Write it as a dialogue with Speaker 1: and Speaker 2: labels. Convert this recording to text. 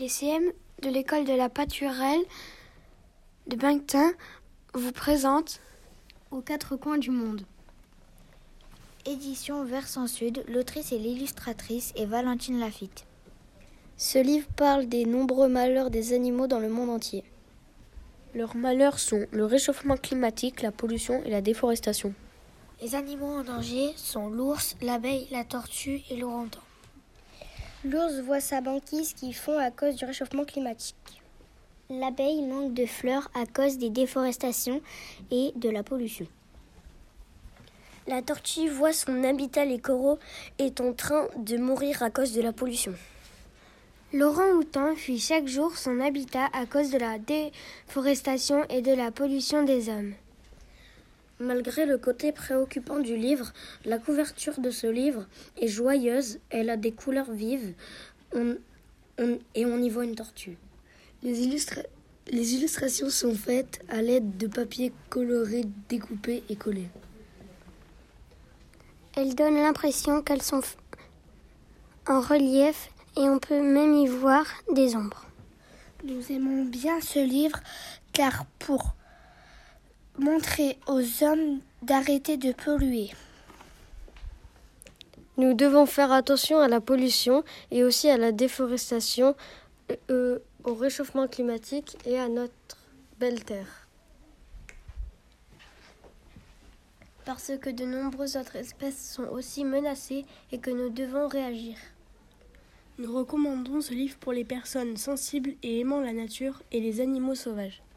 Speaker 1: Les CM de l'école de la Paturelle de Banctin vous présentent Aux quatre coins du monde.
Speaker 2: Édition Versant Sud, l'autrice et l'illustratrice est Valentine Laffitte.
Speaker 3: Ce livre parle des nombreux malheurs des animaux dans le monde entier. Leurs malheurs sont le réchauffement climatique, la pollution et la déforestation.
Speaker 2: Les animaux en danger sont l'ours, l'abeille, la tortue et l'orang-outan.
Speaker 4: L'ours voit sa banquise qui fond à cause du réchauffement climatique.
Speaker 5: L'abeille manque de fleurs à cause des déforestations et de la pollution.
Speaker 3: La tortue voit son habitat, les coraux, est en train de mourir à cause de la pollution.
Speaker 1: L'orang-outan fuit chaque jour son habitat à cause de la déforestation et de la pollution des hommes.
Speaker 3: Malgré le côté préoccupant du livre, la couverture de ce livre est joyeuse, elle a des couleurs vives et on y voit une tortue. Les illustrations sont faites à l'aide de papier coloré, découpé et collé.
Speaker 5: Elles donnent l'impression qu'elles sont en relief et on peut même y voir des ombres.
Speaker 4: Nous aimons bien ce livre car pour montrer aux hommes d'arrêter de polluer.
Speaker 3: Nous devons faire attention à la pollution et aussi à la déforestation, au réchauffement climatique et à notre belle terre.
Speaker 1: Parce que de nombreuses autres espèces sont aussi menacées et que nous devons réagir.
Speaker 6: Nous recommandons ce livre pour les personnes sensibles et aimant la nature et les animaux sauvages.